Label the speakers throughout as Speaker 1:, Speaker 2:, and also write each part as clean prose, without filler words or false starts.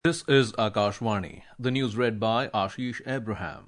Speaker 1: This is Akashvani. The news read by Ashish Abraham.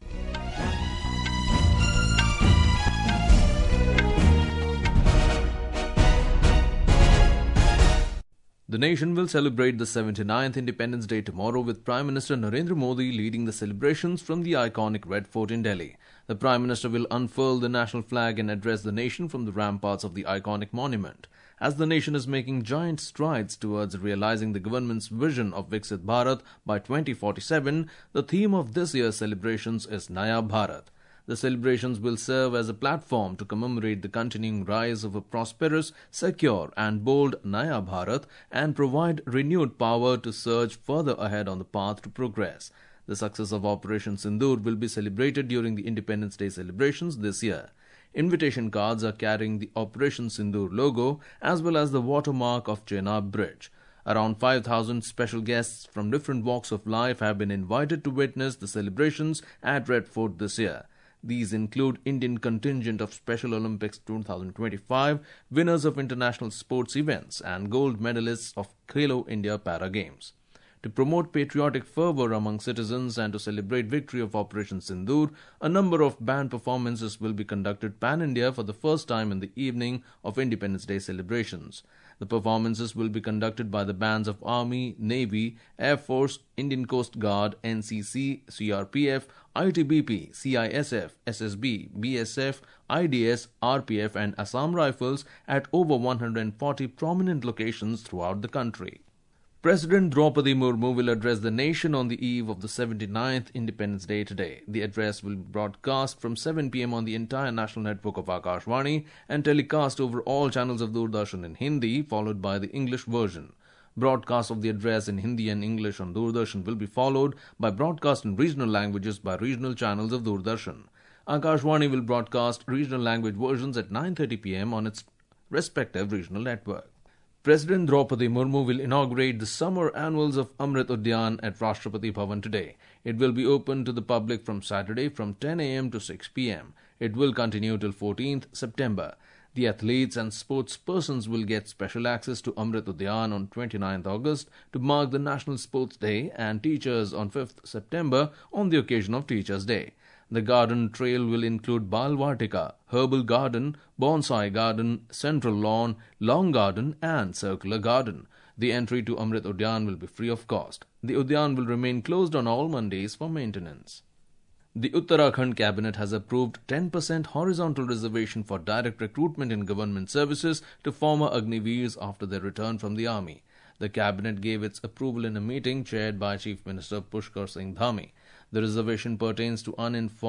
Speaker 1: The nation will celebrate the 79th Independence Day tomorrow with Prime Minister Narendra Modi leading the celebrations from the iconic Red Fort in Delhi. The Prime Minister will unfurl the national flag and address the nation from the ramparts of the iconic monument. As the nation is making giant strides towards realizing the government's vision of Viksit Bharat by 2047, the theme of this year's celebrations is Naya Bharat. The celebrations will serve as a platform to commemorate the continuing rise of a prosperous, secure and bold Naya Bharat and provide renewed power to surge further ahead on the path to progress. The success of Operation Sindoor will be celebrated during the Independence Day celebrations this year. Invitation cards are carrying the Operation Sindoor logo as well as the watermark of Chenab Bridge. Around 5,000 special guests from different walks of life have been invited to witness the celebrations at Red Fort this year. These include Indian contingent of Special Olympics 2025, winners of international sports events and gold medalists of Khelo India Para Games. To promote patriotic fervour among citizens and to celebrate victory of Operation Sindoor, a number of band performances will be conducted pan-India for the first time in the evening of Independence Day celebrations. The performances will be conducted by the bands of Army, Navy, Air Force, Indian Coast Guard, NCC, CRPF, ITBP, CISF, SSB, BSF, IDS, RPF and Assam Rifles at over 140 prominent locations throughout the country. President Draupadi Murmu will address the nation on the eve of the 79th Independence Day today. The address will be broadcast from 7 p.m. on the entire national network of Akashvani and telecast over all channels of Doordarshan in Hindi, followed by the English version. Broadcast of the address in Hindi and English on Doordarshan will be followed by broadcast in regional languages by regional channels of Doordarshan. Akashvani will broadcast regional language versions at 9:30 p.m. on its respective regional network. President Draupadi Murmu will inaugurate the summer annuals of Amrit Udyan at Rashtrapati Bhavan today. It will be open to the public from Saturday from 10 a.m. to 6 p.m. It will continue till 14th September. The athletes and sports persons will get special access to Amrit Udyan on 29th August to mark the National Sports Day and teachers on 5th September on the occasion of Teachers' Day. The garden trail will include Bal Vatika, Herbal Garden, Bonsai Garden, Central Lawn, Long Garden and Circular Garden. The entry to Amrit Udyan will be free of cost. The Udyan will remain closed on all Mondays for maintenance. The Uttarakhand Cabinet has approved 10% horizontal reservation for direct recruitment in government services to former Agniveers after their return from the army. The Cabinet gave its approval in a meeting chaired by Chief Minister Pushkar Singh Dhami. The reservation pertains to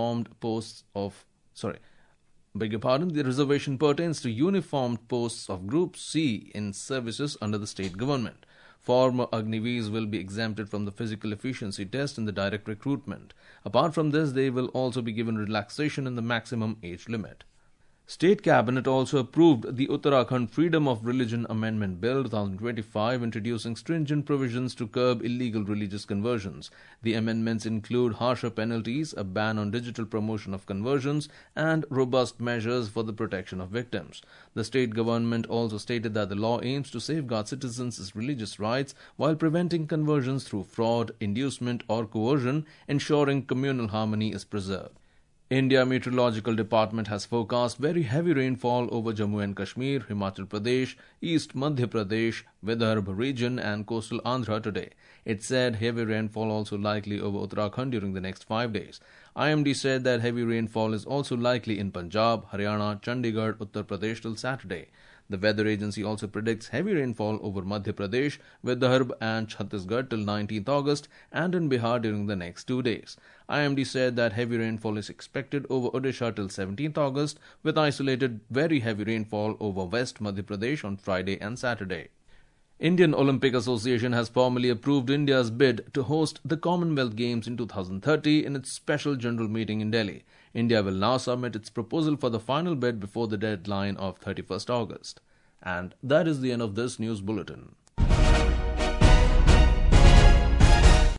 Speaker 1: The reservation pertains to uniformed posts of Group C in services under the state government. Former Agniveers will be exempted from the physical efficiency test in the direct recruitment. Apart from this, they will also be given relaxation in the maximum age limit. State Cabinet also approved the Uttarakhand Freedom of Religion Amendment Bill 2025, introducing stringent provisions to curb illegal religious conversions. The amendments include harsher penalties, a ban on digital promotion of conversions, and robust measures for the protection of victims. The state government also stated that the law aims to safeguard citizens' religious rights while preventing conversions through fraud, inducement, or coercion, ensuring communal harmony is preserved. India Meteorological Department has forecast very heavy rainfall over Jammu and Kashmir, Himachal Pradesh, East Madhya Pradesh, Vidarbha region and coastal Andhra today. It said heavy rainfall also likely over Uttarakhand during the next 5 days. IMD said that heavy rainfall is also likely in Punjab, Haryana, Chandigarh, Uttar Pradesh till Saturday. The weather agency also predicts heavy rainfall over Madhya Pradesh, Vidarbha and Chhattisgarh till 19th August and in Bihar during the next 2 days. IMD said that heavy rainfall is expected over Odisha till 17th August with isolated very heavy rainfall over West Madhya Pradesh on Friday and Saturday. Indian Olympic Association has formally approved India's bid to host the Commonwealth Games in 2030 in its special general meeting in Delhi. India will now submit its proposal for the final bid before the deadline of 31st August. And that is the end of this news bulletin.